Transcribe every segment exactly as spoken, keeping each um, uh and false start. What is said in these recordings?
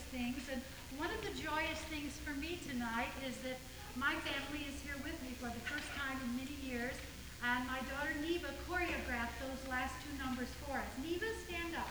things. And one of the joyous things for me tonight is that my family is here with me for the first time in many years. And my daughter Neva choreographed those last two numbers for us. Neva, stand up.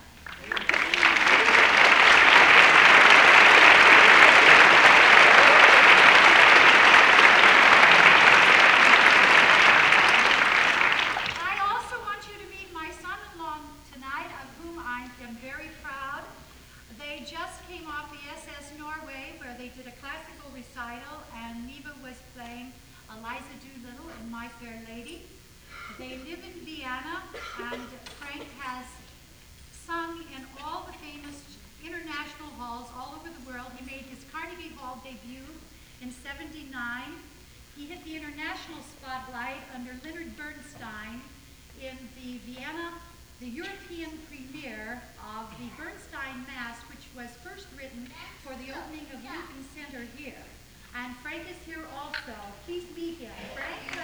Just came off the S S Norway, where they did a classical recital, and Neva was playing Eliza Doolittle in My Fair Lady. They live in Vienna, and Frank has sung in all the famous international halls all over the world. He made his Carnegie Hall debut in seventy-nine. He hit the international spotlight under Leonard Bernstein in the Vienna, the European premiere of the Bernstein Mass, which was first written for the opening of Lincoln Center here. And Frank is here also. Please meet him. Frank.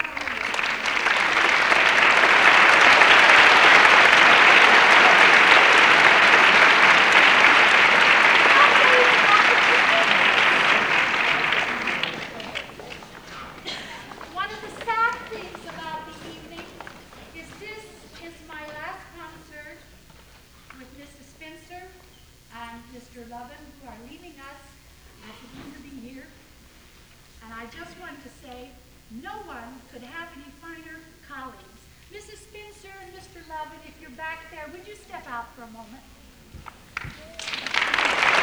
One of the sad things about the evening is this is my last concert with Missus Spencer and Mister Lovin, who are leaving us at the end of the year. And I just want to say, no one could have any finer colleagues. Missus Spencer and Mister Lovin, if you're back there, would you step out for a moment?